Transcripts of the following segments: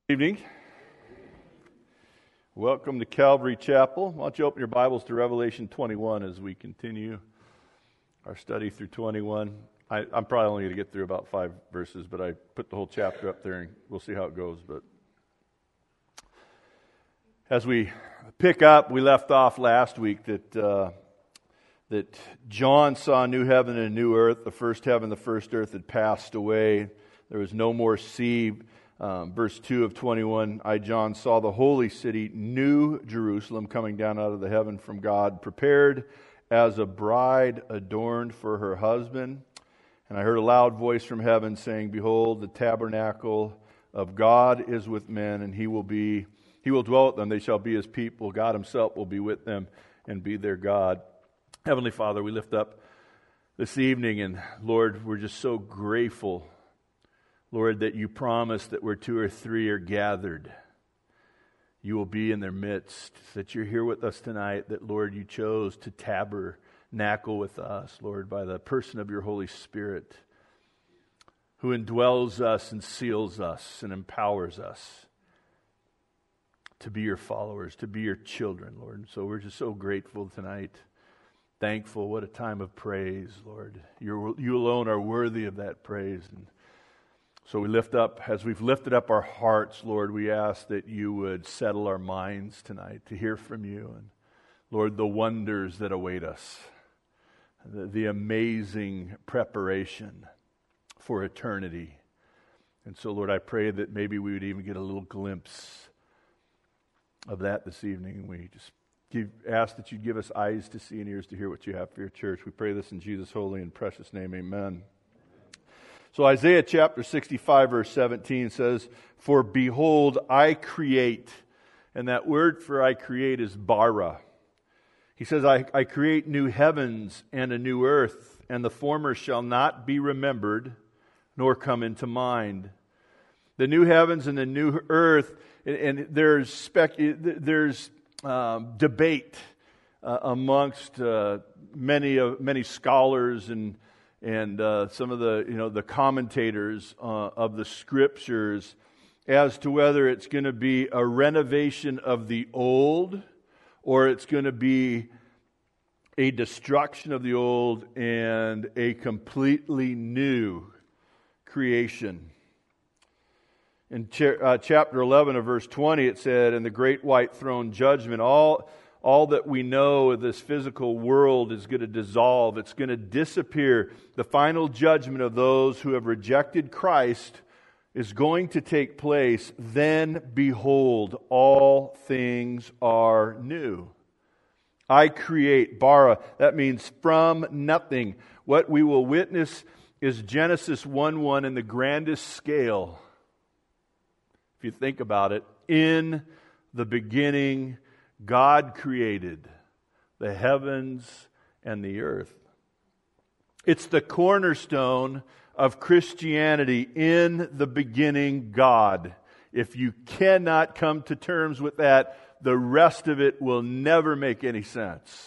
Evening. Welcome to Calvary Chapel. Why don't you open your Bibles to Revelation 21 as we continue our study through 21. I'm probably only going to get through about 5 verses, but I put the whole chapter up there and we'll see how it goes. But as we pick up, we left off last week that John saw a new heaven and a new earth. The first heaven, the first earth had passed away. There was no more sea. Verse 2 of 21, I, John, saw the holy city, New Jerusalem, coming down out of the heaven from God, prepared as a bride adorned for her husband. And I heard a loud voice from heaven saying, Behold, the tabernacle of God is with men, and He will dwell with them. They shall be His people. God Himself will be with them and be their God. Heavenly Father, we lift up this evening, and Lord, we're just so grateful, Lord, that you promise that where 2 or 3 are gathered, you will be in their midst, that you're here with us tonight, that, Lord, you chose to tabernacle with us, Lord, by the person of your Holy Spirit, who indwells us and seals us and empowers us to be your followers, to be your children, Lord. And so we're just so grateful tonight, thankful. What a time of praise, Lord. You alone are worthy of that praise. And so we lift up, as we've lifted up our hearts, Lord, we ask that you would settle our minds tonight to hear from you. And Lord, the wonders that await us, the amazing preparation for eternity. And so, Lord, I pray that maybe we would even get a little glimpse of that this evening. And we just ask that you'd give us eyes to see and ears to hear what you have for your church. We pray this in Jesus' holy and precious name. Amen. So Isaiah chapter 65 verse 17 says, For behold, I create. And that word for I create is bara. He says, I create new heavens and a new earth, and the former shall not be remembered, nor come into mind. The new heavens and the new earth, and there's debate amongst many scholars and some of the commentators of the Scriptures as to whether it's going to be a renovation of the old or it's going to be a destruction of the old and a completely new creation. In chapter 11 of verse 20 it said, In the great white throne judgment, all that we know of this physical world is going to dissolve. It's going to disappear. The final judgment of those who have rejected Christ is going to take place. Then, behold, all things are new. I create, bara. That means from nothing. What we will witness is Genesis 1:1 in the grandest scale. If you think about it, in the beginning, God created the heavens and the earth. It's the cornerstone of Christianity. In the beginning, God. If you cannot come to terms with that, the rest of it will never make any sense.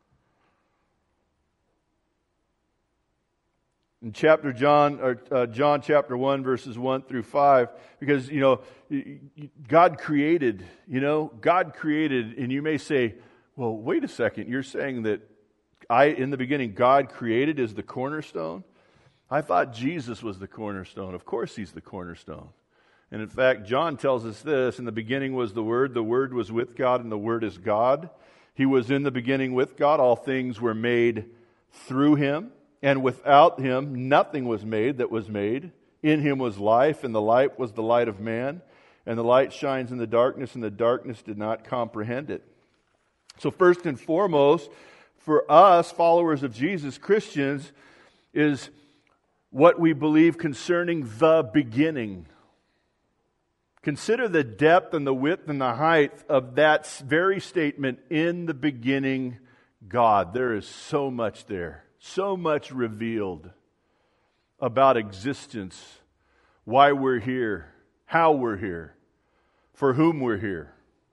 In John chapter 1 verses 1 through 5, because God created, and you may say, well, wait a second, you're saying that in the beginning God created is the cornerstone? I thought Jesus was the cornerstone. Of course He's the cornerstone. And in fact, John tells us this, in the beginning was the Word was with God, and the Word is God. He was in the beginning with God. All things were made through Him. And without Him, nothing was made that was made. In Him was life, and the light was the light of man. And the light shines in the darkness, and the darkness did not comprehend it. So first and foremost, for us, followers of Jesus, Christians, is what we believe concerning the beginning. Consider the depth and the width and the height of that very statement, in the beginning, God. There is so much there. So much revealed about existence, why we're here, how we're here, for whom we're here.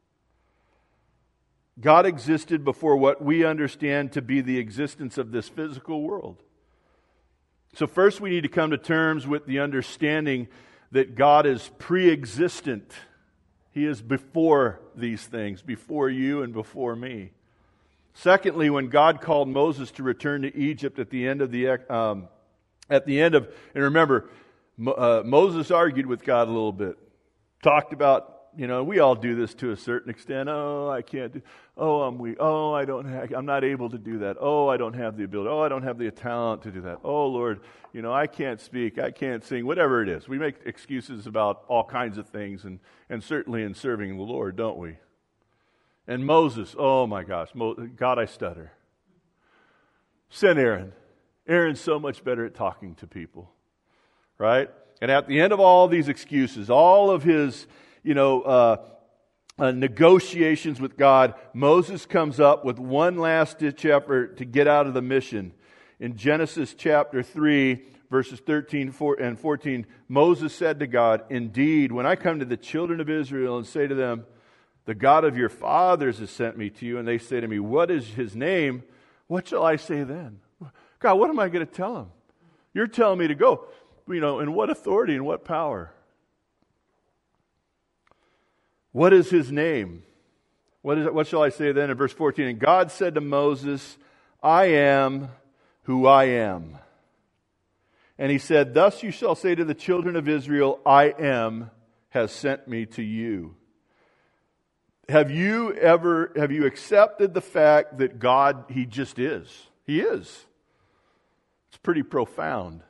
God existed before what we understand to be the existence of this physical world. So first we need to come to terms with the understanding that God is pre-existent. He is before these things, before you and before me. Secondly, when God called Moses to return to Egypt at the end of and remember, Moses argued with God a little bit. Talked about, we all do this to a certain extent. Oh, I can't do. Oh, I'm weak. Oh, I'm not able to do that. Oh, I don't have the ability. Oh, I don't have the talent to do that. Oh, Lord, I can't speak. I can't sing. Whatever it is. We make excuses about all kinds of things, and certainly in serving the Lord, don't we? And Moses, oh my gosh, God, I stutter. Send Aaron. Aaron's so much better at talking to people, right? And at the end of all these excuses, all of his, negotiations with God, Moses comes up with one last-ditch effort to get out of the mission. In Genesis chapter 3, verses 13 and 14, Moses said to God, "Indeed, when I come to the children of Israel and say to them, 'The God of your fathers has sent me to you,' and they say to me, 'What is his name?' what shall I say then?" God, what am I going to tell them? You're telling me to go. In what authority and what power? What is his name? What shall I say then? In verse 14, and God said to Moses, "I am who I am." And he said, "Thus you shall say to the children of Israel, 'I am has sent me to you.'" Have you accepted the fact that God, He just is? He is. It's pretty profound.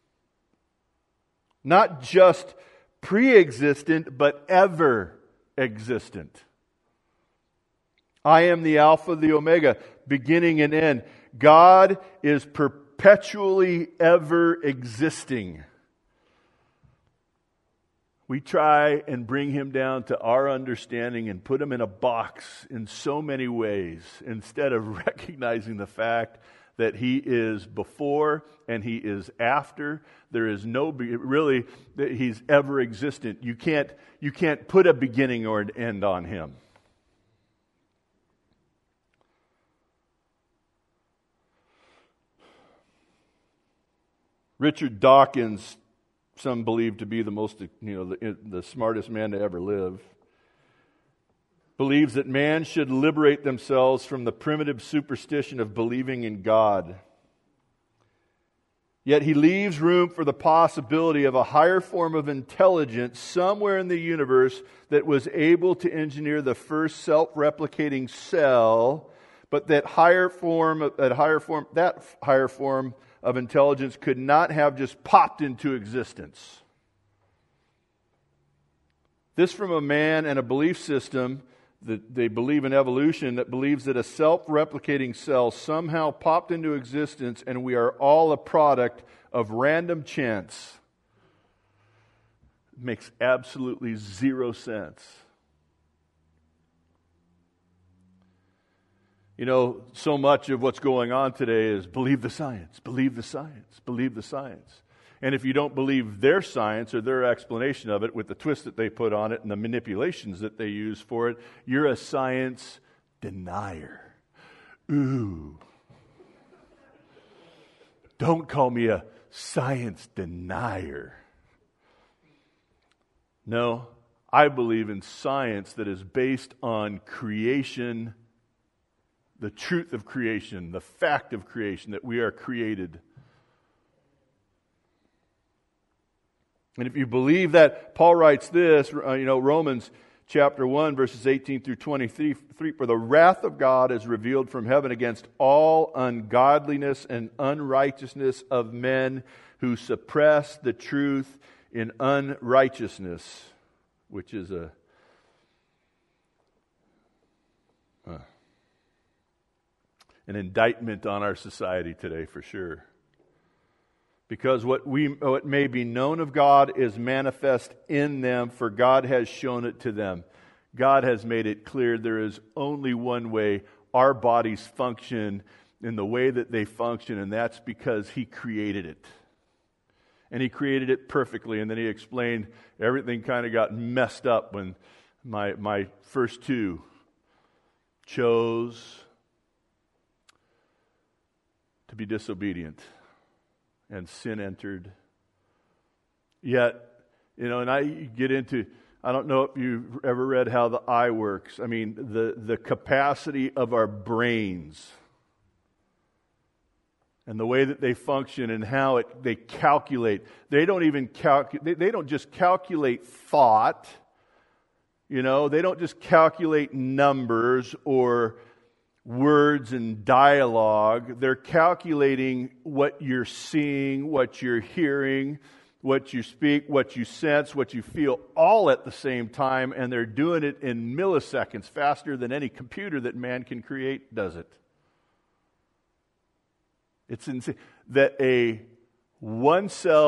Not just pre-existent, but ever existent. I am the Alpha, the Omega, beginning and end. God is perpetually ever existing. We try and bring Him down to our understanding and put Him in a box in so many ways, instead of recognizing the fact that He is before and He is after. There is really, that He's ever existent. You can't put a beginning or an end on Him. Richard Dawkins, some believe to be the smartest man to ever live, believes that man should liberate themselves from the primitive superstition of believing in God. Yet he leaves room for the possibility of a higher form of intelligence somewhere in the universe that was able to engineer the first self-replicating cell, but that higher form of intelligence could not have just popped into existence. This from a man and a belief system that they believe in evolution, that believes that a self-replicating cell somehow popped into existence and we are all a product of random chance. It makes absolutely zero sense. So much of what's going on today is believe the science, believe the science, believe the science. And if you don't believe their science or their explanation of it with the twist that they put on it and the manipulations that they use for it, you're a science denier. Ooh. Don't call me a science denier. No, I believe in science that is based on creation, the truth of creation, the fact of creation, that we are created. And if you believe that, Paul writes this, Romans chapter 1, verses 18 through 23, "For the wrath of God is revealed from heaven against all ungodliness and unrighteousness of men who suppress the truth in unrighteousness," which is an indictment on our society today for sure. Because what may be known of God is manifest in them, for God has shown it to them. God has made it clear there is only one way our bodies function in the way that they function, and that's because He created it. And He created it perfectly, and then He explained everything kind of got messed up when my first two chose to be disobedient. And sin entered. Yet, And I get into, I don't know if you've ever read How the Eye Works. I mean, the capacity of our brains and the way that they function and how they calculate. They don't even calculate, they don't just calculate thought. They don't just calculate numbers or words and dialogue. They're calculating what you're seeing, what you're hearing, what you speak, what you sense, what you feel, all at the same time, and they're doing it in milliseconds, faster than any computer that man can create does it. It's insane that one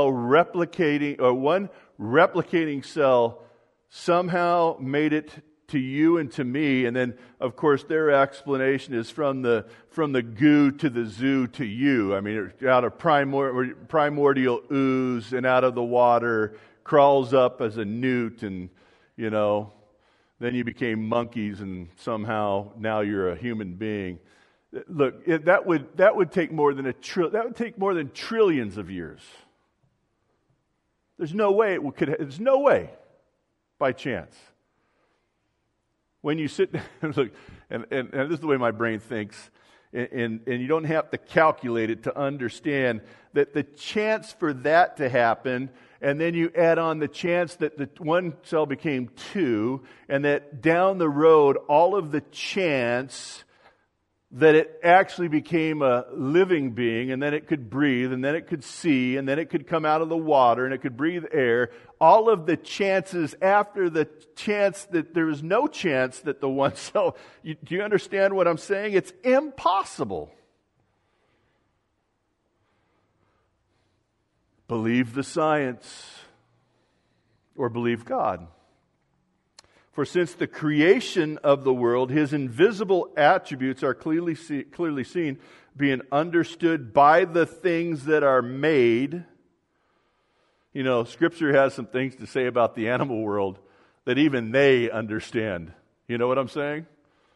replicating cell somehow made it to you and to me, and then, of course, their explanation is from the goo to the zoo to you. I mean, out of primordial ooze and out of the water, crawls up as a newt, and, then you became monkeys, and somehow now you're a human being. Look, that would take more than trillions of years. There's no way there's no way, by chance. When you sit and look, and this is the way my brain thinks, and you don't have to calculate it to understand that the chance for that to happen, and then you add on the chance that the one cell became two, and that down the road, all of the chance that it actually became a living being, and then it could breathe, and then it could see, and then it could come out of the water, and it could breathe air. All of the chances after the chance that there is no chance that the one cell... Do you understand what I'm saying? It's impossible. Believe the science or believe God. For since the creation of the world, His invisible attributes are clearly seen, being understood by the things that are made. Scripture has some things to say about the animal world that even they understand. You know what I'm saying?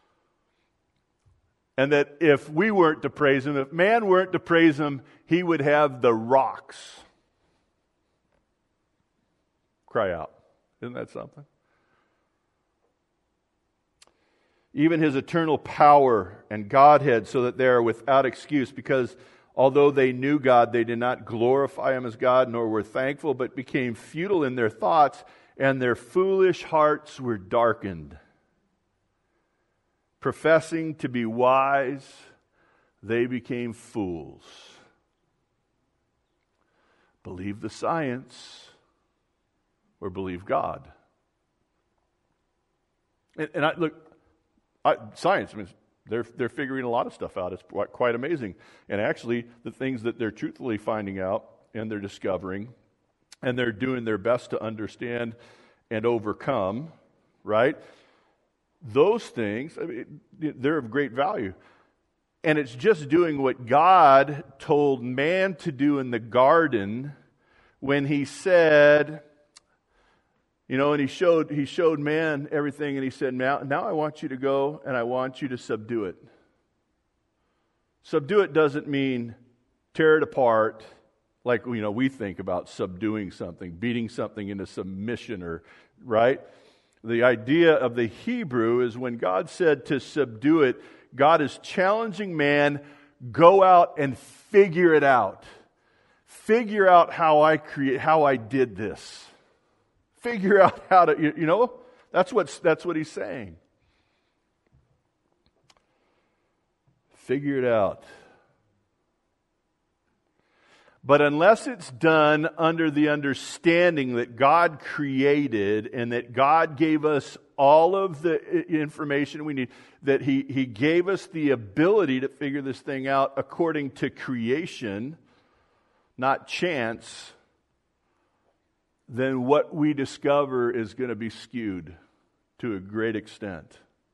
And that if we weren't to praise Him, if man weren't to praise Him, he would have the rocks cry out. Isn't that something? Even His eternal power and Godhead, so that they are without excuse, because although they knew God, they did not glorify Him as God, nor were thankful, but became futile in their thoughts, and their foolish hearts were darkened. Professing to be wise, they became fools. Believe the science or believe God. Science, they're figuring a lot of stuff out. It's quite amazing. And actually, the things that they're truthfully finding out and they're discovering, and they're doing their best to understand and overcome, right? Those things, they're of great value. And it's just doing what God told man to do in the garden when He said... and he showed man everything, and He said, now I want you to go and I want you to subdue it. Subdue it doesn't mean tear it apart like we think about subduing something, beating something into submission, or right? The idea of the Hebrew is when God said to subdue it, God is challenging man, go out and figure it out. Figure out how I did this. Figure out how to, that's what He's saying. Figure it out. But unless it's done under the understanding that God created and that God gave us all of the information we need, that He gave us the ability to figure this thing out according to creation, not chance, then what we discover is going to be skewed to a great extent.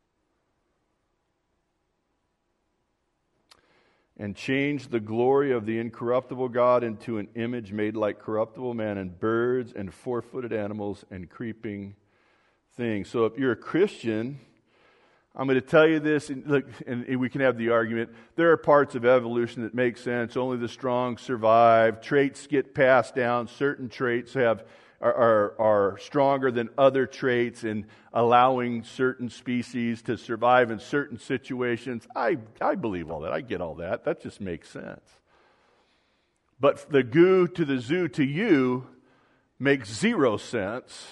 And change the glory of the incorruptible God into an image made like corruptible man and birds and four-footed animals and creeping things. So if you're a Christian, I'm going to tell you this, and look, and we can have the argument. There are parts of evolution that make sense. Only the strong survive. Traits get passed down. Certain traits are are stronger than other traits in allowing certain species to survive in certain situations. I believe all that. I get all that. That just makes sense. But the goo to the zoo to you makes zero sense.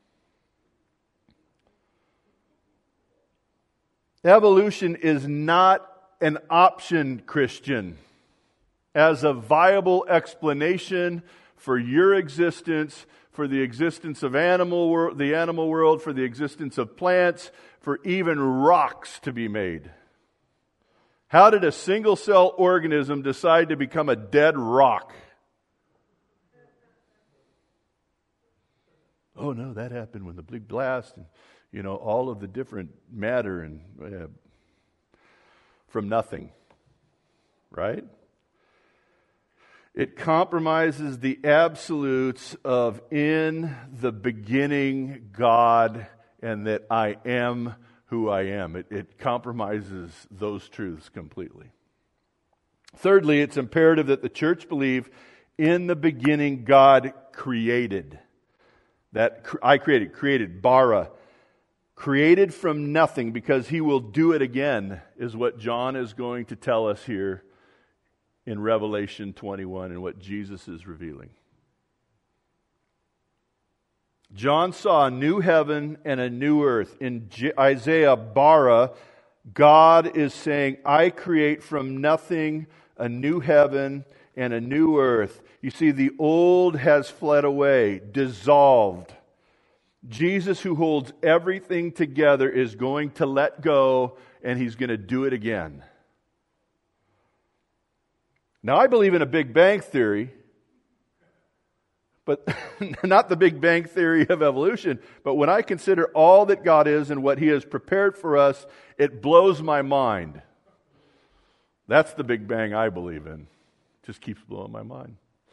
Evolution is not an option, Christian, as a viable explanation for your existence, for the existence of the animal world, for the existence of plants, for even rocks to be made. How did a single-cell organism decide to become a dead rock? Oh no, that happened when the big blast and all of the different matter and from nothing, right? It compromises the absolutes of in the beginning God and that I am who I am. It compromises those truths completely. Thirdly, it's imperative that the church believe in the beginning God created. That created, bara. Created from nothing because He will do it again, is what John is going to tell us here in Revelation 21 and what Jesus is revealing. John saw a new heaven and a new earth. In Isaiah, bara, God is saying, I create from nothing a new heaven and a new earth. You see, the old has fled away, dissolved. Jesus, who holds everything together, is going to let go, and He's going to do it again. Now, I believe in a Big Bang Theory, but not the Big Bang Theory of evolution. But when I consider all that God is and what He has prepared for us, it blows my mind. That's the Big Bang I believe in. It just keeps blowing my mind.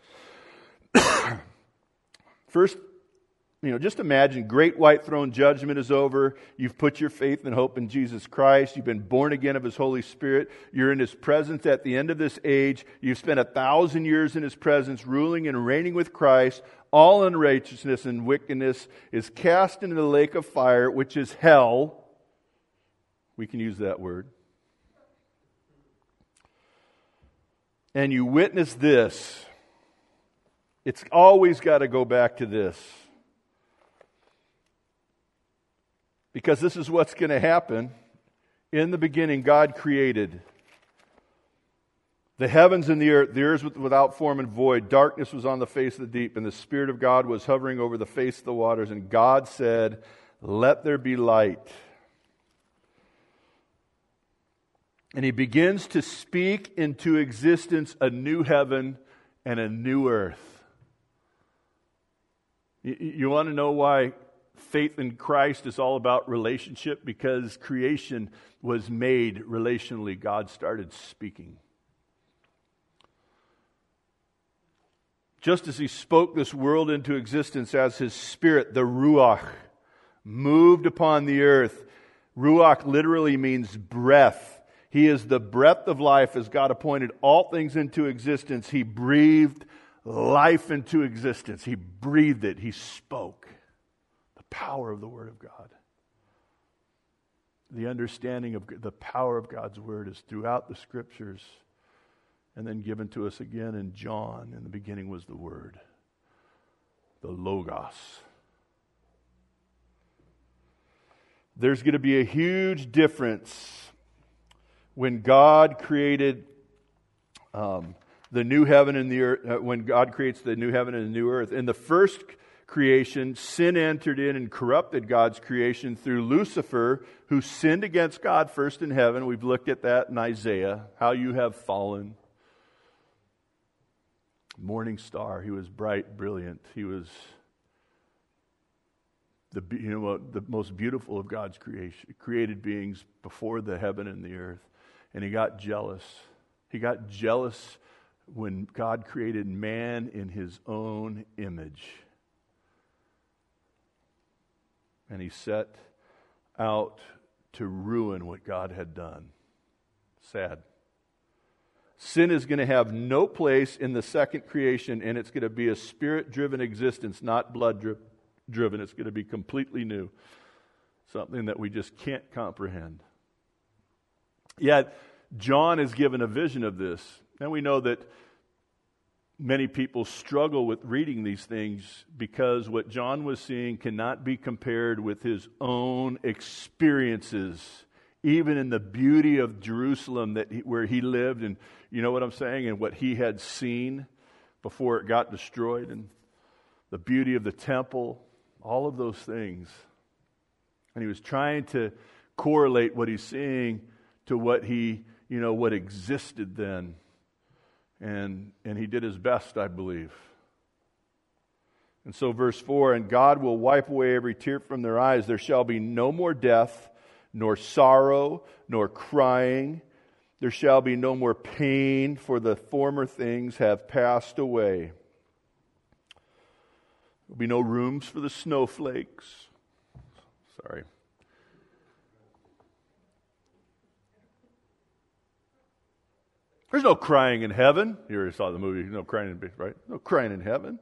First, just imagine great white throne judgment is over. You've put your faith and hope in Jesus Christ. You've been born again of His Holy Spirit. You're in His presence at the end of this age. You've spent 1,000 years in His presence, ruling and reigning with Christ. All unrighteousness and wickedness is cast into the lake of fire, which is hell. We can use that word. And you witness this. It's always got to go back to this. Because this is what's going to happen. In the beginning, God created the heavens and the earth. The earth was without form and void. Darkness was on the face of the deep, and the Spirit of God was hovering over the face of the waters. And God said, let there be light. And He begins to speak into existence a new heaven and a new earth. You want to know why faith in Christ is all about relationship? Because creation was made relationally. God started speaking. Just as He spoke this world into existence as His Spirit, the Ruach, moved upon the earth. Ruach literally means breath. He is the breath of life. As God appointed all things into existence, He breathed life into existence. He breathed it. He spoke. The power of the Word of God. The understanding of the power of God's Word is throughout the Scriptures and then given to us again in John. In the beginning was the Word, the Logos. There's going to be a huge difference when God created the new heaven and the earth, when God creates the new heaven and the new earth. In the first creation, sin entered in and corrupted God's creation through Lucifer, who sinned against God first in heaven. We've looked at that in Isaiah, how you have fallen. Morning star, he was bright, brilliant. He was the most beautiful of God's created beings before the heaven and the earth. And he got jealous. He got jealous when God created man in His own image. And he set out to ruin what God had done. Sad. Sin is going to have no place in the second creation, and it's going to be a spirit-driven existence, not blood-driven. It's going to be completely new, something that we just can't comprehend. Yet, John is given a vision of this, and we know that many people struggle with reading these things because what John was seeing cannot be compared with his own experiences, even in the beauty of Jerusalem where he lived, and you know what I'm saying, and what he had seen before it got destroyed, and the beauty of the temple, all of those things. And he was trying to correlate what he's seeing to what what existed then. And he did his best, I believe. And so verse 4, and God will wipe away every tear from their eyes. There shall be no more death, nor sorrow, nor crying. There shall be no more pain, for the former things have passed away. There will be no rooms for the snowflakes. Sorry. There's no crying in heaven. You already saw the movie, no crying, right? No crying in heaven.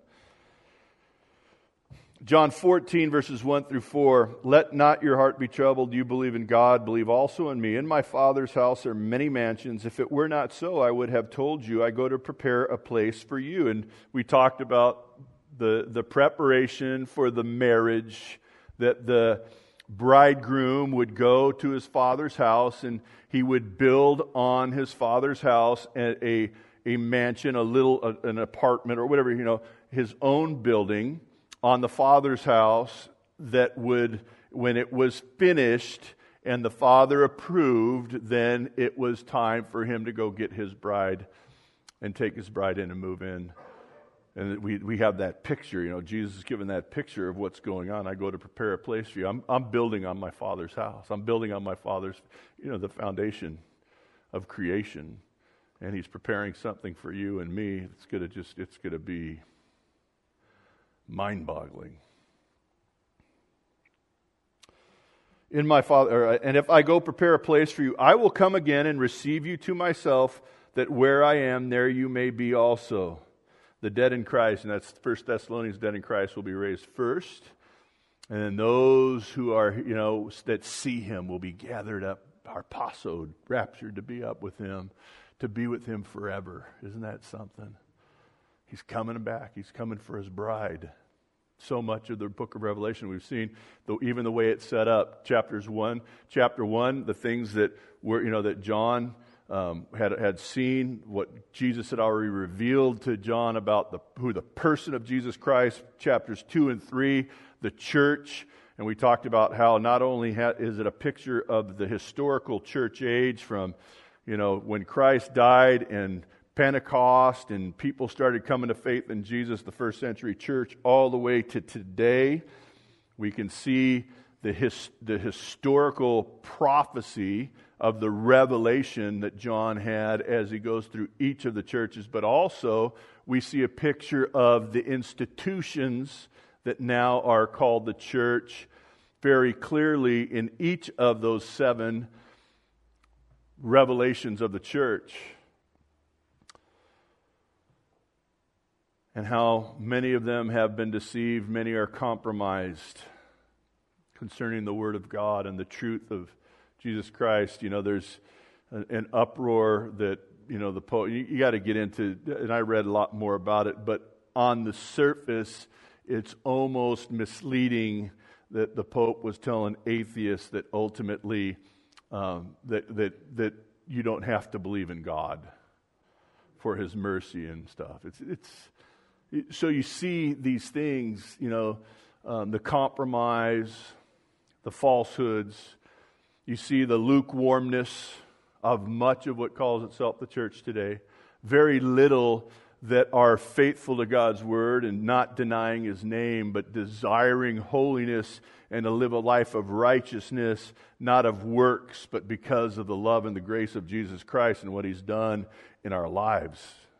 John 14, verses 1 through 4. Let not your heart be troubled. You believe in God, believe also in me. In my Father's house are many mansions. If it were not so, I would have told you, I go to prepare a place for you. And we talked about the preparation for the marriage, that the bridegroom would go to his father's house and he would build on his father's house a mansion, an apartment or whatever, his own building on the father's house that would, when it was finished and the father approved, then it was time for him to go get his bride and take his bride in and move in. And we have that picture, Jesus is given that picture of what's going on. I go to prepare a place for you. I'm building on my Father's house. I'm building on my Father's, the foundation of creation. And He's preparing something for you and me. It's going to be mind-boggling. In my Father, and if I go prepare a place for you, I will come again and receive you to myself, that where I am, there you may be also. The dead in Christ, and that's 1 Thessalonians, dead in Christ will be raised first. And then those who are, that see Him will be gathered up, harpazoed, raptured to be up with Him, to be with Him forever. Isn't that something? He's coming back. He's coming for His bride. So much of the book of Revelation we've seen, even the way it's set up. Chapter 1, the things that were, that John had seen, what Jesus had already revealed to John about who the person of Jesus Christ. Chapters 2 and 3, the church, and we talked about how not only is it a picture of the historical church age from, when Christ died and Pentecost and people started coming to faith in Jesus, the first century church, all the way to today. We can see the historical prophecy of the revelation that John had as he goes through each of the churches, but also we see a picture of the institutions that now are called the church very clearly in each of those 7 revelations of the church. And how many of them have been deceived, many are compromised concerning the Word of God and the truth of Jesus Christ. There's an uproar that, the Pope, you got to get into, and I read a lot more about it, but on the surface, it's almost misleading that the Pope was telling atheists that ultimately that you don't have to believe in God for His mercy and stuff. So you see these things, the compromise, the falsehoods. You see the lukewarmness of much of what calls itself the church today. Very little that are faithful to God's word and not denying His name, but desiring holiness and to live a life of righteousness, not of works, but because of the love and the grace of Jesus Christ and what He's done in our lives.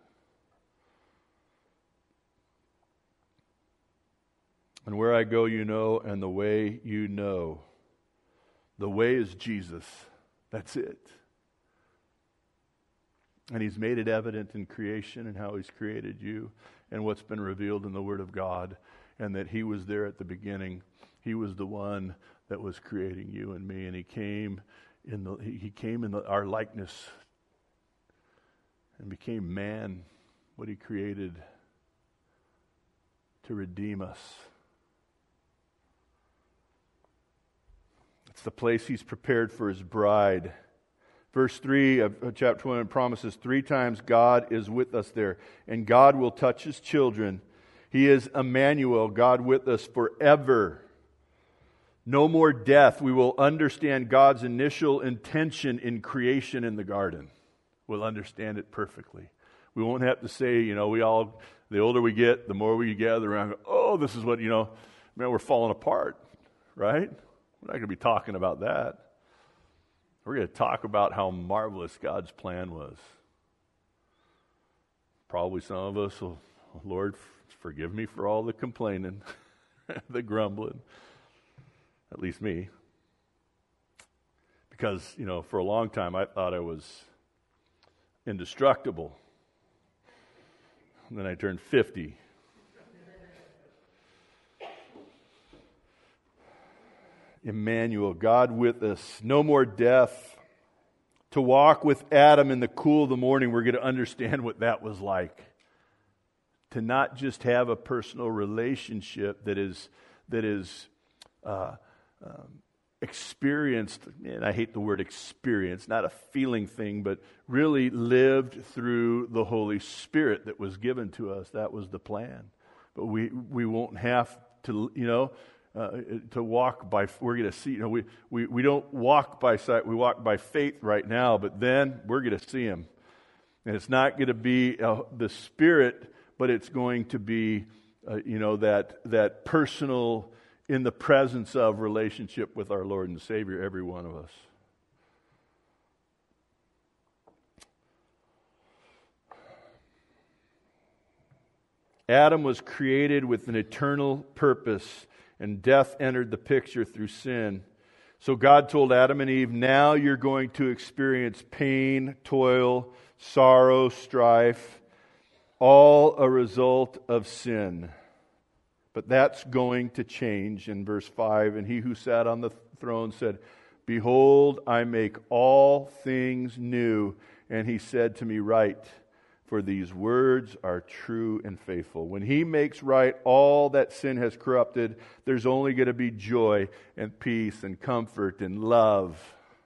And where I go, and the way you know. The way is Jesus. That's it. And He's made it evident in creation and how He's created you and what's been revealed in the Word of God, and that He was there at the beginning. He was the one that was creating you and me, and He came in our likeness and became man, what He created to redeem us. It's the place He's prepared for His bride. Verse 3 of chapter 1 promises 3 times God is with us there. And God will touch His children. He is Emmanuel, God with us forever. No more death. We will understand God's initial intention in creation in the garden. We'll understand it perfectly. We won't have to say, the older we get, the more we gather around, go, oh, this is what, man, we're falling apart, right? We're not going to be talking about that. We're going to talk about how marvelous God's plan was. Probably some of us will, Lord, forgive me for all the complaining, the grumbling, at least me. Because, for a long time I thought I was indestructible. And then I turned 50. Emmanuel, God with us. No more death. To walk with Adam in the cool of the morning, we're going to understand what that was like. To not just have a personal relationship that is experienced, and I hate the word experience, not a feeling thing, but really lived through the Holy Spirit that was given to us. That was the plan. But we won't have to, to walk by, we're going to see, we don't walk by sight, we walk by faith right now, but then we're going to see Him. And it's not going to be the Spirit, but it's going to be, that personal, in the presence of relationship with our Lord and Savior, every one of us. Adam was created with an eternal purpose, and death entered the picture through sin. So God told Adam and Eve, now you're going to experience pain, toil, sorrow, strife, all a result of sin. But that's going to change in verse 5. And He who sat on the throne said, behold, I make all things new. And He said to me, write, for these words are true and faithful. When He makes right all that sin has corrupted, there's only going to be joy and peace and comfort and love.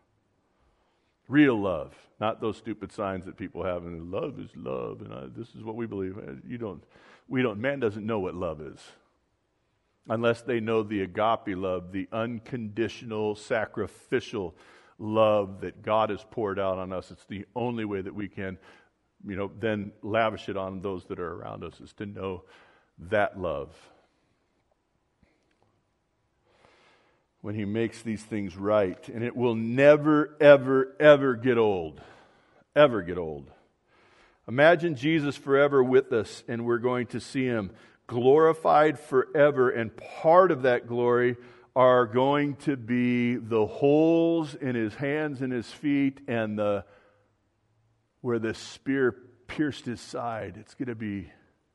Real love. Not those stupid signs that people have. And love is love. And this is what we believe. Man doesn't know what love is. Unless they know the agape love, the unconditional, sacrificial love that God has poured out on us. It's the only way that we can, then lavish it on those that are around us, is to know that love. When He makes these things right, and it will never, ever, ever get old. Ever get old. Imagine Jesus forever with us, and we're going to see Him glorified forever, and part of that glory are going to be the holes in His hands and His feet, and where the spear pierced His side. It's going to be,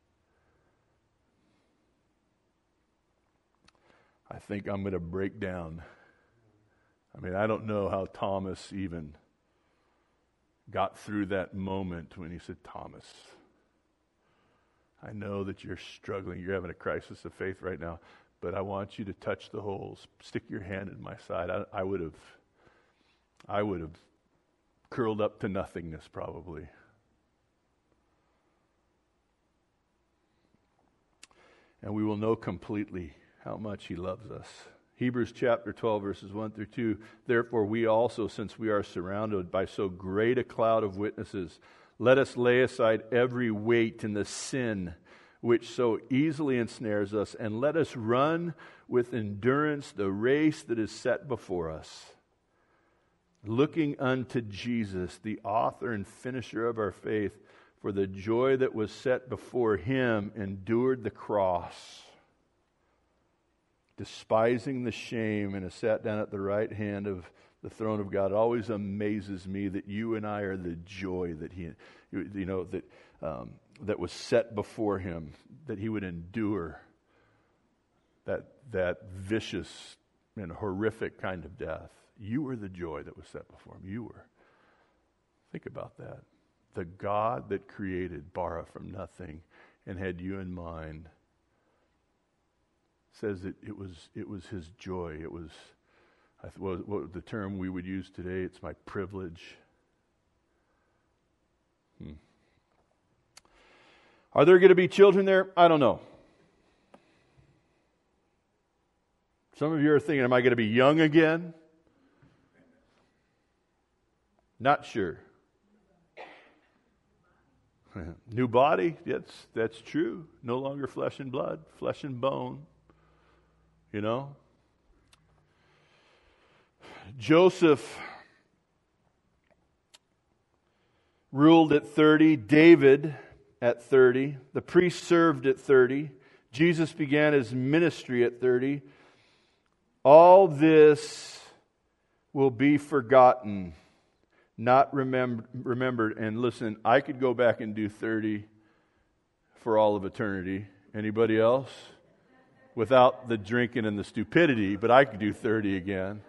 I think I'm going to break down. I don't know how Thomas even got through that moment when he said, Thomas, I know that you're struggling. You're having a crisis of faith right now, but I want you to touch the holes. Stick your hand in my side. I would have curled up to nothingness probably. And we will know completely how much He loves us. Hebrews chapter 12, verses 1 through 2. Therefore we also, since we are surrounded by so great a cloud of witnesses, let us lay aside every weight and the sin which so easily ensnares us, and let us run with endurance the race that is set before us, looking unto Jesus, the author and finisher of our faith, for the joy that was set before Him endured the cross, despising the shame, and has sat down at the right hand of the throne of God. It always amazes me that you and I are the joy that he, that was set before him, that he would endure that vicious and horrific kind of death. You were the joy that was set before him. You were. Think about that. The God that created bara from nothing and had you in mind says that it was his joy. It was, what the term we would use today, it's my privilege. Are there going to be children there? I don't know. Some of you are thinking, am I going to be young again? Not sure. New body? Yes, that's true. No longer flesh and blood, flesh and bone. You know? Joseph ruled at 30. David at 30. The priest served at 30. Jesus began his ministry at 30. All this will be forgotten, not remembered. And listen, I could go back and do 30 for all of eternity. Anybody else? Without the drinking and the stupidity, but I could do 30 again.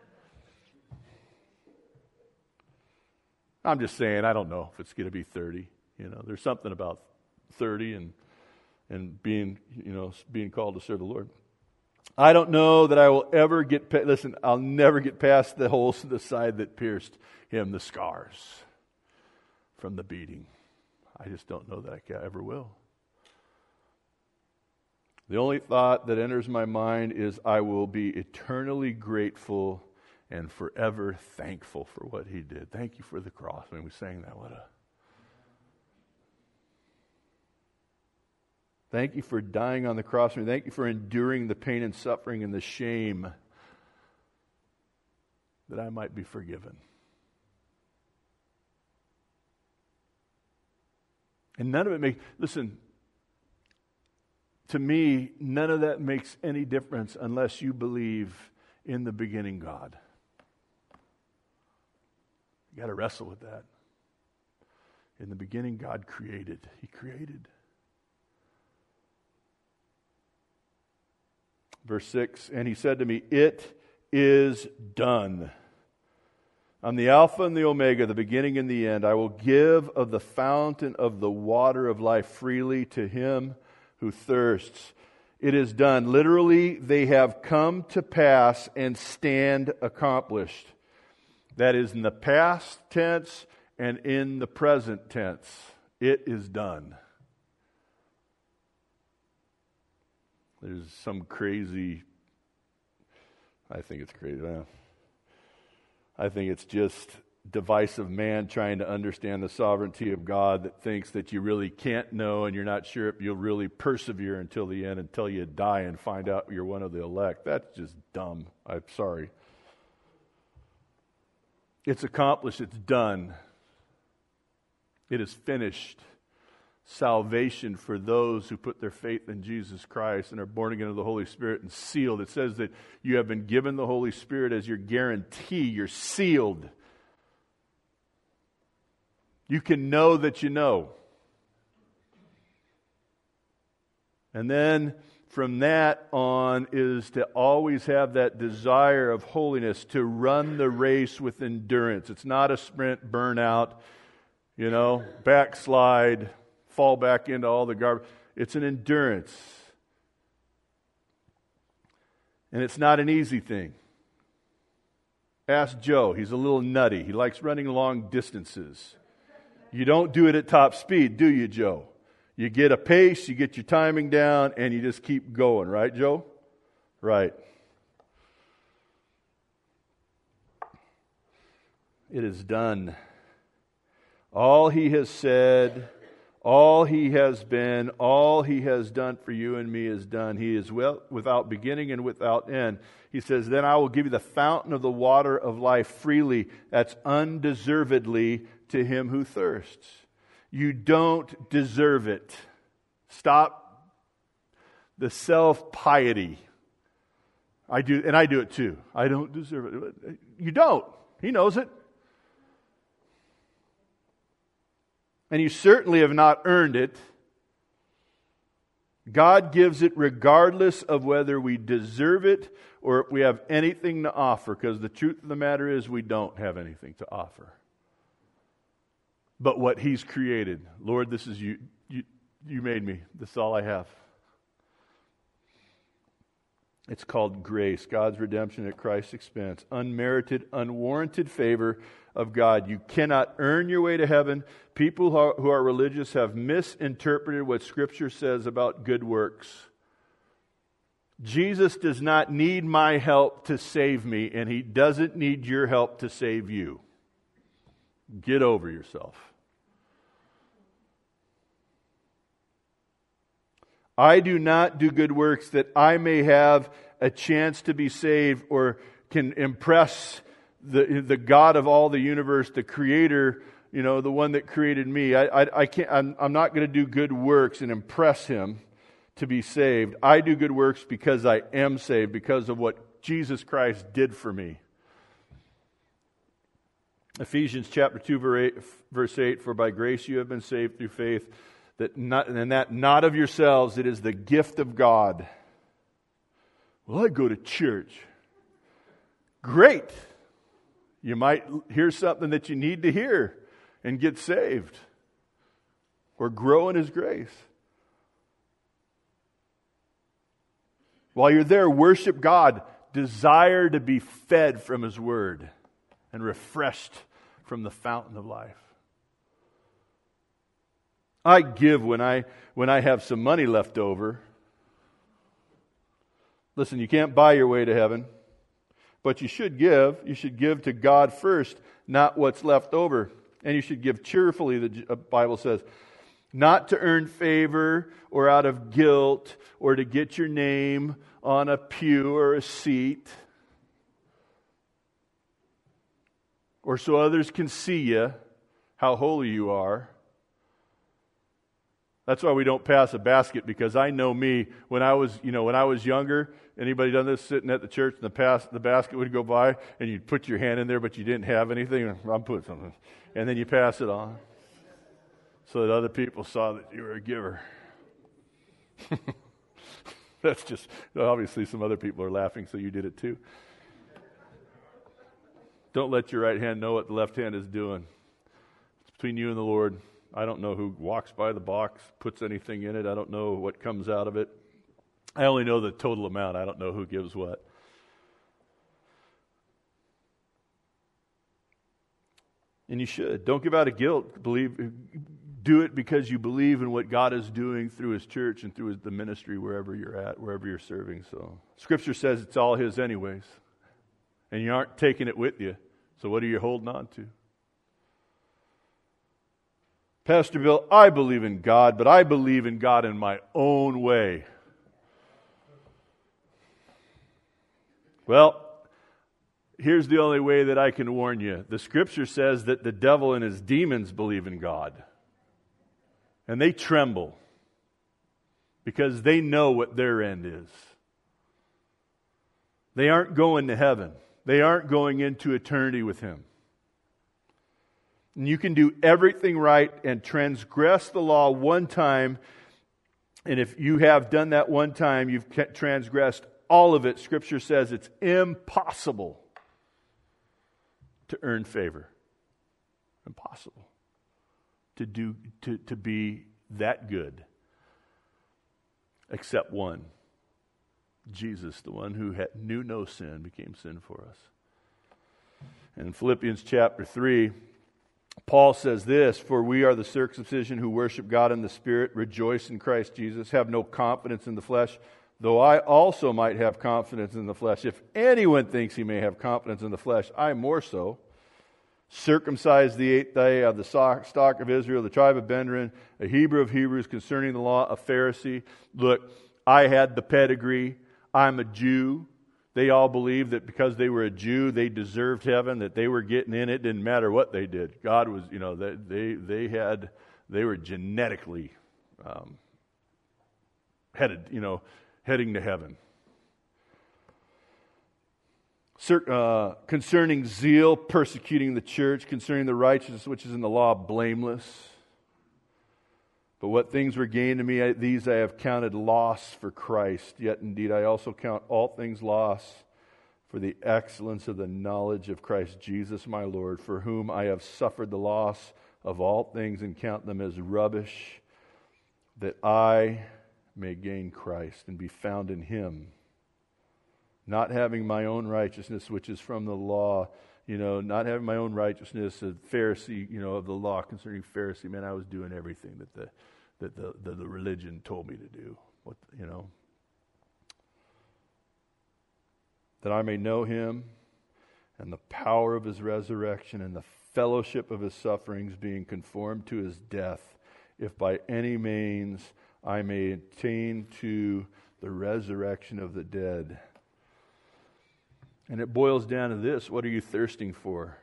I'm just saying, I don't know if it's going to be 30. You know, there's something about 30 and being called to serve the Lord. I don't know that I will ever get listen, I'll never get past the holes in the side that pierced him, the scars from the beating. I just don't know that I ever will. The only thought that enters my mind is I will be eternally grateful and forever thankful for what he did. Thank you for the cross. I mean, we sang that. Thank you for dying on the cross. Thank you for enduring the pain and suffering and the shame that I might be forgiven. And none of it makes, listen, to me, none of that makes any difference unless you believe in the beginning God. You got to wrestle with that. In the beginning, God created. He created. Verse 6, and he said to me, it is done. I'm the Alpha and the Omega, the beginning and the end. I will give of the fountain of the water of life freely to him who thirsts. It is done. Literally, they have come to pass and stand accomplished. That is in the past tense and in the present tense. It is done. There's some crazy, I think it's crazy. I think it's just device of man trying to understand the sovereignty of God that thinks that you really can't know and you're not sure if you'll really persevere until the end, until you die and find out you're one of the elect. That's just dumb. I'm sorry. It's accomplished. It's done. It is finished. Salvation for those who put their faith in Jesus Christ and are born again of the Holy Spirit and sealed. It says that you have been given the Holy Spirit as your guarantee. You're sealed. You can know that you know. And then from that on is to always have that desire of holiness, to run the race with endurance. It's not a sprint, burnout, backslide, fall back into all the garbage. It's an endurance. And it's not an easy thing. Ask Joe. He's a little nutty. He likes running long distances. You don't do it at top speed, do you, Joe? You get a pace, you get your timing down, and you just keep going. Right, Joe? Right. It is done. All he has said, all he has been, all he has done for you and me is done. He is without beginning and without end. He says, then I will give you the fountain of the water of life freely. That's undeservedly to him who thirsts. You don't deserve it. Stop the self-piety. I do, and I do it too. I don't deserve it. You don't. He knows it. And you certainly have not earned it. God gives it regardless of whether we deserve it or if we have anything to offer, because the truth of the matter is we don't have anything to offer. But what He's created, Lord, this is you. You made me. This is all I have. It's called grace, God's redemption at Christ's expense. Unmerited, unwarranted favor of God. You cannot earn your way to heaven. People who are religious have misinterpreted what Scripture says about good works. Jesus does not need my help to save me, and He doesn't need your help to save you. Get over yourself. I do not do good works that I may have a chance to be saved or can impress the God of all the universe, the Creator, the one that created me. I can't. I'm not going to do good works and impress Him to be saved. I do good works because I am saved, because of what Jesus Christ did for me. Ephesians chapter 2, verse 8, for by grace you have been saved through faith, that not of yourselves, it is the gift of God. Well, I go to church. Great. You might hear something that you need to hear and get saved or grow in His grace. While you're there, worship God. Desire to be fed from His Word and refreshed from the fountain of life. I give when I have some money left over. Listen, you can't buy your way to heaven, but you should give. You should give to God first, not what's left over. And you should give cheerfully, the Bible says, not to earn favor or out of guilt or to get your name on a pew or a seat, or so others can see you, how holy you are. That's why we don't pass a basket, because I know me, when I was younger, anybody done this, sitting at the church and the basket would go by and you'd put your hand in there but you didn't have anything. I'm putting something. And then you pass it on so that other people saw that you were a giver. That's just, obviously some other people are laughing, so you did it too. Don't let your right hand know what the left hand is doing. It's between you and the Lord. I don't know who walks by the box, puts anything in it. I don't know what comes out of it. I only know the total amount. I don't know who gives what. And you should. Don't give out of guilt. Do it because you believe in what God is doing through His church and through the ministry wherever you're at, wherever you're serving. So Scripture says it's all His anyways. And you aren't taking it with you. So what are you holding on to? Pastor Bill, I believe in God, but I believe in God in my own way. Well, here's the only way that I can warn you. The Scripture says that the devil and his demons believe in God. And they tremble because they know what their end is. They aren't going to heaven. They aren't going into eternity with Him. And you can do everything right and transgress the law one time. And if you have done that one time, you've transgressed all of it. Scripture says it's impossible to earn favor. Impossible to be that good. Except one. Jesus, the one who knew no sin, became sin for us. In Philippians chapter 3, Paul says this, for we are the circumcision who worship God in the Spirit, rejoice in Christ Jesus, have no confidence in the flesh, though I also might have confidence in the flesh. If anyone thinks he may have confidence in the flesh, I more so. Circumcised the 8th day of the stock of Israel, the tribe of Benjamin, a Hebrew of Hebrews, concerning the law, a Pharisee. Look, I had the pedigree. I'm a Jew. They all believed that because they were a Jew, they deserved heaven, that they were getting in. It didn't matter what they did. God was, they were genetically heading to heaven. concerning zeal, persecuting the church, concerning the righteousness which is in the law, blameless. But what things were gained to me, these I have counted loss for Christ. Yet indeed I also count all things loss for the excellence of the knowledge of Christ Jesus my Lord, for whom I have suffered the loss of all things and count them as rubbish, that I may gain Christ and be found in Him, not having my own righteousness which is from the law, not having my own righteousness, a Pharisee, of the law concerning Pharisee. Man, I was doing everything that the religion told me to do. That I may know Him and the power of His resurrection and the fellowship of His sufferings, being conformed to His death, if by any means I may attain to the resurrection of the dead. And it boils down to this: what are you thirsting for?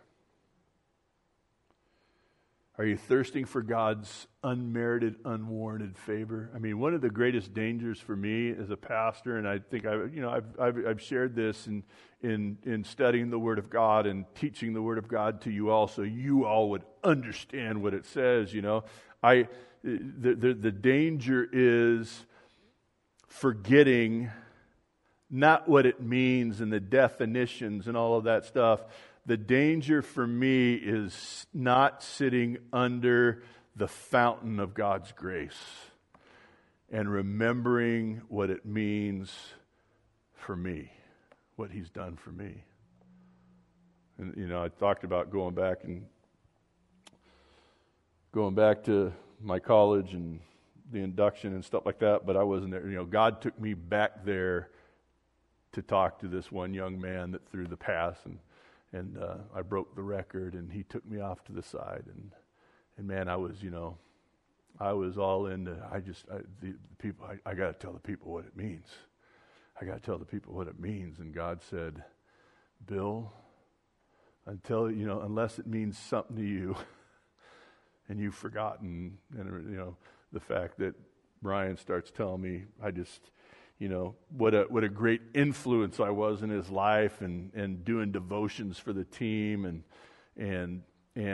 Are you thirsting for God's unmerited, unwarranted favor? I mean, one of the greatest dangers for me as a pastor, and I think I've shared this in studying the Word of God and teaching the Word of God to you all, so you all would understand what it says. The danger is forgetting not what it means and the definitions and all of that stuff. The danger for me is not sitting under the fountain of God's grace and remembering what it means for me, what He's done for me. And I talked about going back to my college and the induction and stuff like that, but I wasn't there. God took me back there to talk to this one young man that threw the pass, and I broke the record, and he took me off to the side, and man, I was all into. I got to tell the people what it means. I got to tell the people what it means. And God said, Bill, unless it means something to you, and you've forgotten, and the fact that Brian starts telling me, I just. What a great influence I was in his life, and doing devotions for the team, and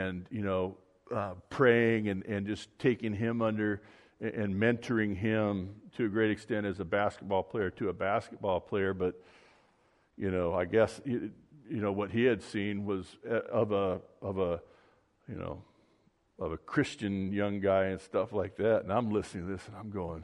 praying and just taking him under and mentoring him to a great extent as a basketball player to a basketball player. But I guess what he had seen was of a Christian young guy and stuff like that. And I'm listening to this and I'm going.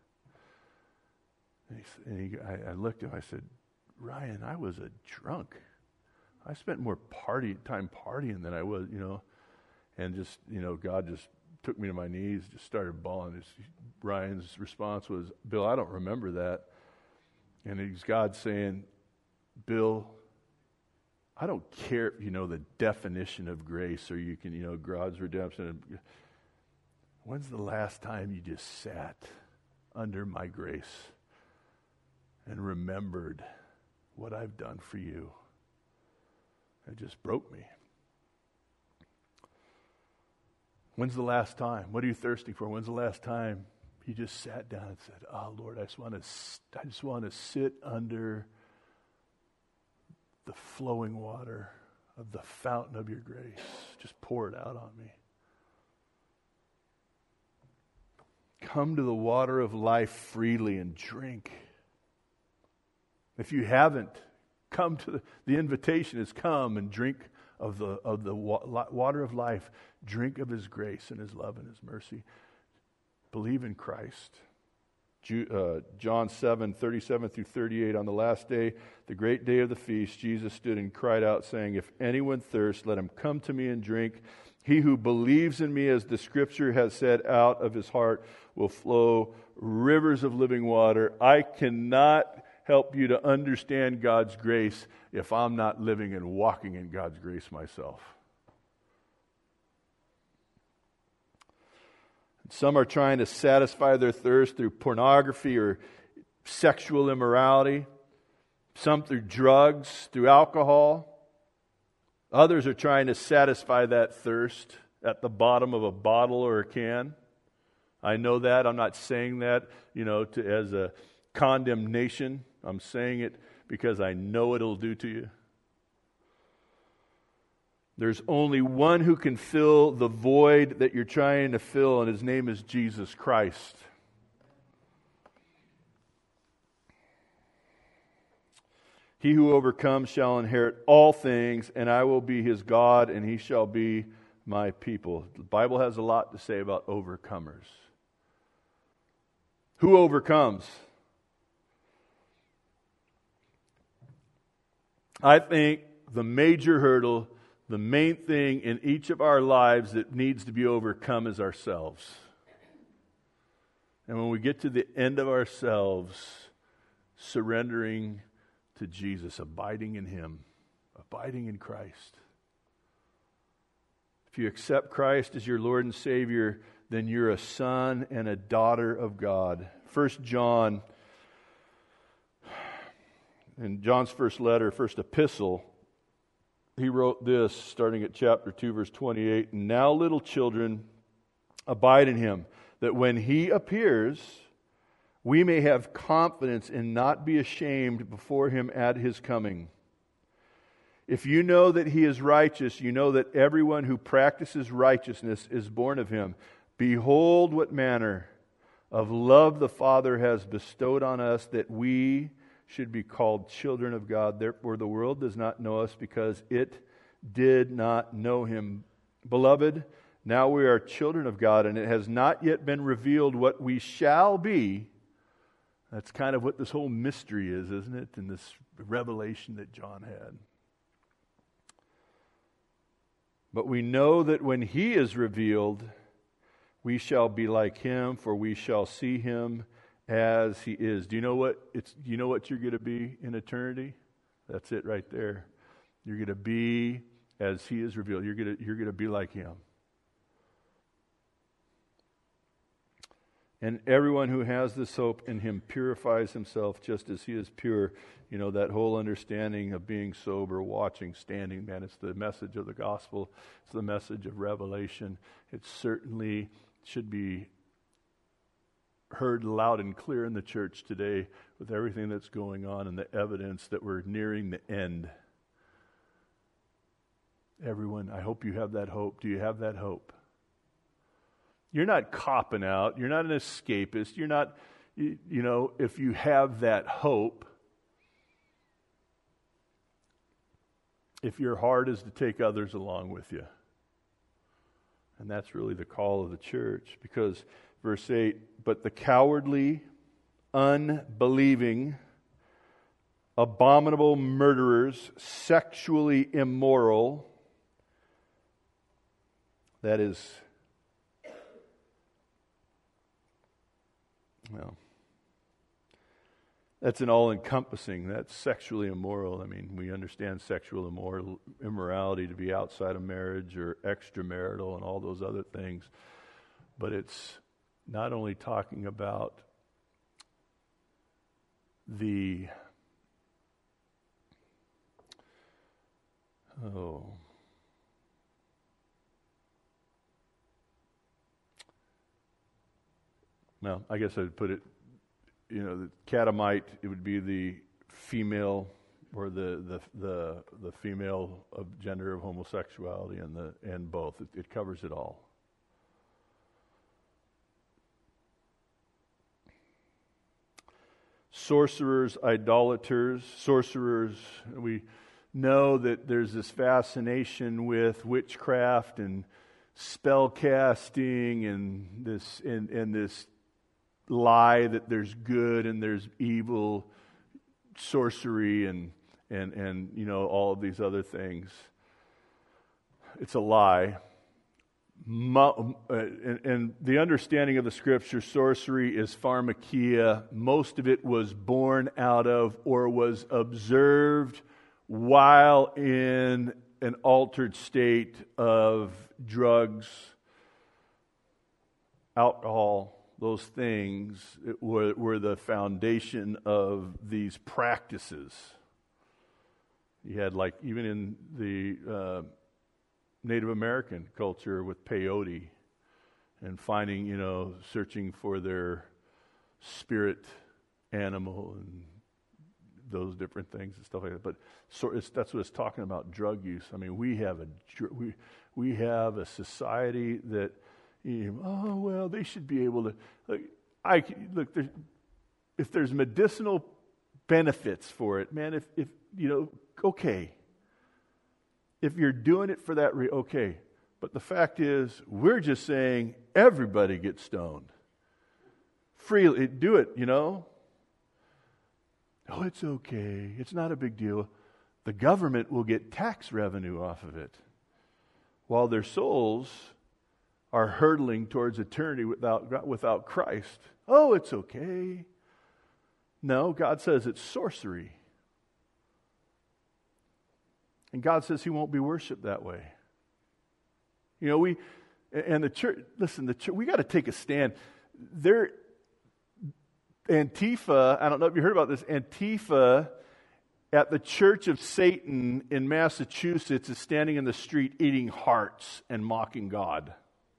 I looked at him, I said, Ryan, I was a drunk. I spent more time partying than I was, and just, God just took me to my knees, just started bawling. Ryan's response was, Bill, I don't remember that. And it's God saying, Bill, I don't care if you know the definition of grace, or you can, God's redemption. When's the last time you just sat under my grace and remembered what I've done for you? It just broke me. When's the last time? What are you thirsting for? When's the last time you just sat down and said, "Oh Lord, I just want to sit under the flowing water of the fountain of your grace. Just pour it out on me." Come to the water of life freely and drink. If you haven't, come to the invitation is come and drink of the water of life. Drink of His grace and His love and His mercy. Believe in Christ. John 7:37 through 38. On the last day, the great day of the feast, Jesus stood and cried out, saying, "If anyone thirsts, let him come to me and drink. He who believes in me, as the Scripture has said, out of his heart will flow rivers of living water." I cannot help you to understand God's grace if I'm not living and walking in God's grace myself. Some are trying to satisfy their thirst through pornography or sexual immorality. Some through drugs, through alcohol. Others are trying to satisfy that thirst at the bottom of a bottle or a can. I know that. I'm not saying that, as a condemnation. I'm saying it because I know it'll do to you. There's only one who can fill the void that you're trying to fill, and his name is Jesus Christ. He who overcomes shall inherit all things, and I will be his God, and he shall be my people. The Bible has a lot to say about overcomers. Who overcomes? I think the major hurdle, the main thing in each of our lives that needs to be overcome is ourselves. And when we get to the end of ourselves, surrendering to Jesus, abiding in him, abiding in Christ. If you accept Christ as your Lord and Savior, then you're a son and a daughter of God. 1 John, in John's first letter, first epistle, he wrote this, starting at chapter 2, verse 28, "And now, little children, abide in him, that when he appears, we may have confidence and not be ashamed before him at his coming. If you know that he is righteous, you know that everyone who practices righteousness is born of him. Behold what manner of love the Father has bestowed on us, that we should be called children of God. Therefore the world does not know us, because it did not know him. Beloved, now we are children of God, and it has not yet been revealed what we shall be." That's kind of what this whole mystery is, isn't it? And this revelation that John had. "But we know that when he is revealed, we shall be like him, for we shall see him as he is." Do you know what you're going to be in eternity? That's it right there. You're going to be as he is revealed. You're going to be like him. "And everyone who has this hope in him purifies himself just as he is pure." You know, that whole understanding of being sober, watching, standing, man, it's the message of the gospel. It's the message of Revelation. It certainly should be heard loud and clear in the church today with everything that's going on and the evidence that we're nearing the end. Everyone, I hope you have that hope. Do you have that hope? You're not copping out. You're not an escapist. You're not, if you have that hope, if your heart is to take others along with you. And that's really the call of the church. Because verse 8, "But the cowardly, unbelieving, abominable murderers, sexually immoral," that is, well, that's an all-encompassing. That's sexually immoral. I mean, we understand sexual immorality to be outside of marriage or extramarital and all those other things. But it's not only talking about the well, I guess I'd put it, the catamite, it would be the female or the female of gender of homosexuality and both. It covers it all. Sorcerers, idolaters, we know that there's this fascination with witchcraft and spell casting and this lie that there's good and there's evil, sorcery and all of these other things. It's a lie. And the understanding of the Scripture, sorcery is pharmakia. Most of it was born out of or was observed while in an altered state of drugs, alcohol. Those things were the foundation of these practices. You had, like, even in the Native American culture with peyote and finding, searching for their spirit animal and those different things and stuff like that. But that's what it's talking about, drug use. I mean, we have a society that, they should be able to. If there's medicinal benefits for it, man, if okay. If you're doing it for that, okay. But the fact is, we're just saying everybody gets stoned. Freely, do it, Oh, it's okay. It's not a big deal. The government will get tax revenue off of it, while their souls are hurtling towards eternity without Christ. Oh, it's okay. No, God says it's sorcery. And God says He won't be worshipped that way. The church, listen, we got to take a stand. Antifa, I don't know if you heard about this, Antifa at the Church of Satan in Massachusetts is standing in the street eating hearts and mocking God.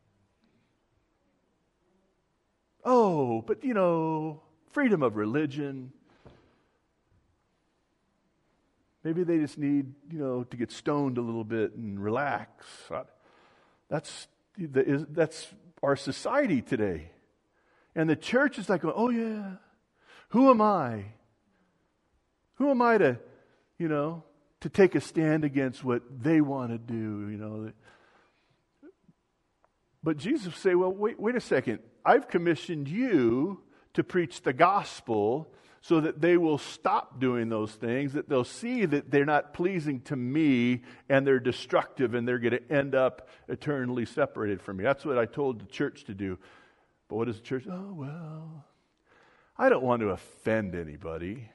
Oh, but freedom of religion. Maybe they just need, to get stoned a little bit and relax. That's our society today. And the church is like, oh yeah, who am I? Who am I to take a stand against what they want to do, But Jesus say, well, wait a second. I've commissioned you to preach the gospel so that they will stop doing those things, that they'll see that they're not pleasing to me and they're destructive and they're going to end up eternally separated from me. That's what I told the church to do. But what does the church? Oh, well, I don't want to offend anybody.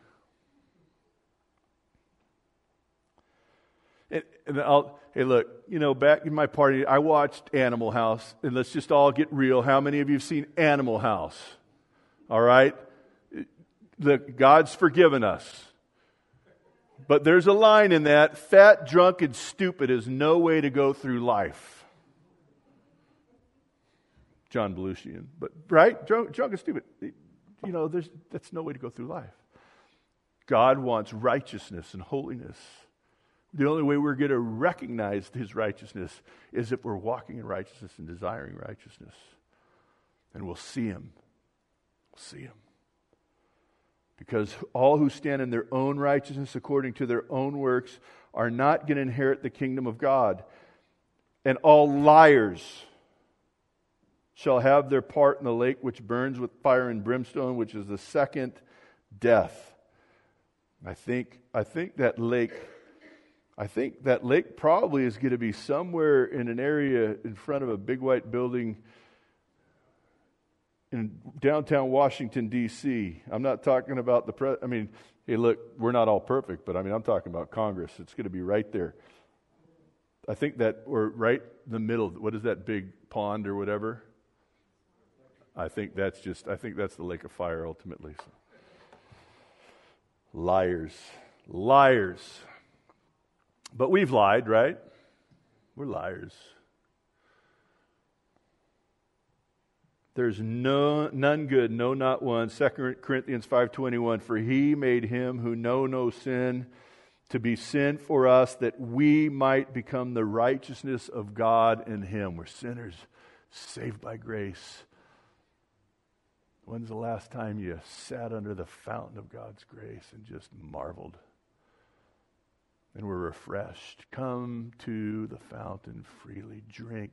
Hey, look, back in my party, I watched Animal House, and let's just all get real. How many of you have seen Animal House? All right? God's forgiven us. But there's a line in that, fat, drunk, and stupid is no way to go through life. John Belushi, but right? Drunk and stupid. That's no way to go through life. God wants righteousness and holiness. The only way we're going to recognize His righteousness is if we're walking in righteousness and desiring righteousness. And we'll see Him. We'll see Him. Because all who stand in their own righteousness according to their own works are not going to inherit the kingdom of God. And all liars shall have their part in the lake which burns with fire and brimstone, which is the second death. I think that lake probably is going to be somewhere in an area in front of a big white building in downtown Washington, D.C. I'm not talking about hey, look, we're not all perfect, but I'm talking about Congress. It's going to be right there. I think that we're right in the middle. What is that big pond or whatever? I think that's the lake of fire ultimately. So. Liars. But we've lied, right? We're liars. There's none good, no, not one. 2 Corinthians 5:21, for He made Him who know no sin to be sin for us, that we might become the righteousness of God in Him. We're sinners, saved by grace. When's the last time you sat under the fountain of God's grace and just marveled? And we're refreshed. Come to the fountain freely, drink.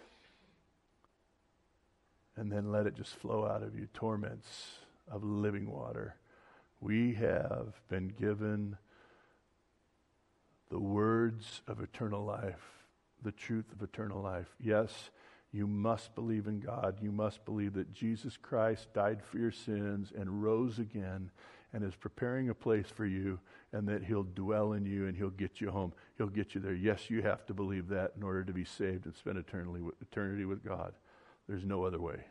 And then let it just flow out of you, torrents of living water. We have been given the words of eternal life, the truth of eternal life. Yes, you must believe in God. You must believe that Jesus Christ died for your sins and rose again and is preparing a place for you, and that He'll dwell in you and He'll get you home. He'll get you there. Yes, you have to believe that in order to be saved and spend eternity with God. There's no other way.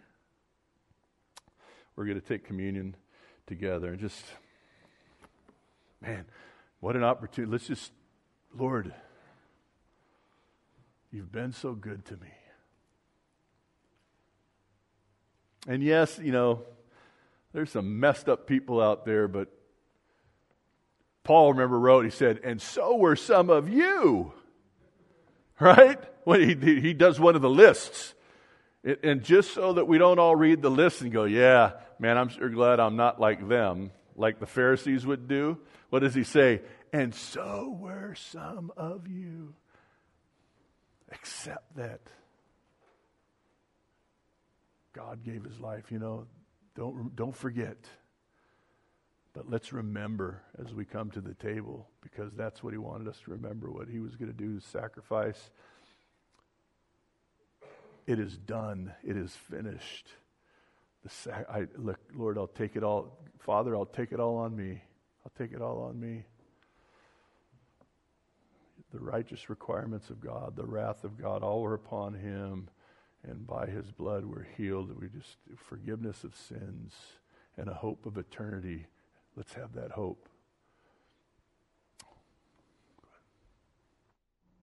We're going to take communion together and just, man, what an opportunity. Let's just, Lord, You've been so good to me. And yes, there's some messed up people out there, but Paul, remember, wrote, he said, and so were some of you. Right? When he does one of the lists. And just so that we don't all read the list and go, yeah, man, I'm sure glad I'm not like them, like the Pharisees would do. What does he say? And so were some of you. Accept that God gave his life. Don't forget. But let's remember as we come to the table, because that's what he wanted us to remember, what he was going to do, sacrifice. It is done. It is finished. Look, Lord, I'll take it all. Father, I'll take it all on me. I'll take it all on me. The righteous requirements of God, the wrath of God, all were upon him. And by his blood we're healed. Forgiveness of sins and a hope of eternity. Let's have that hope.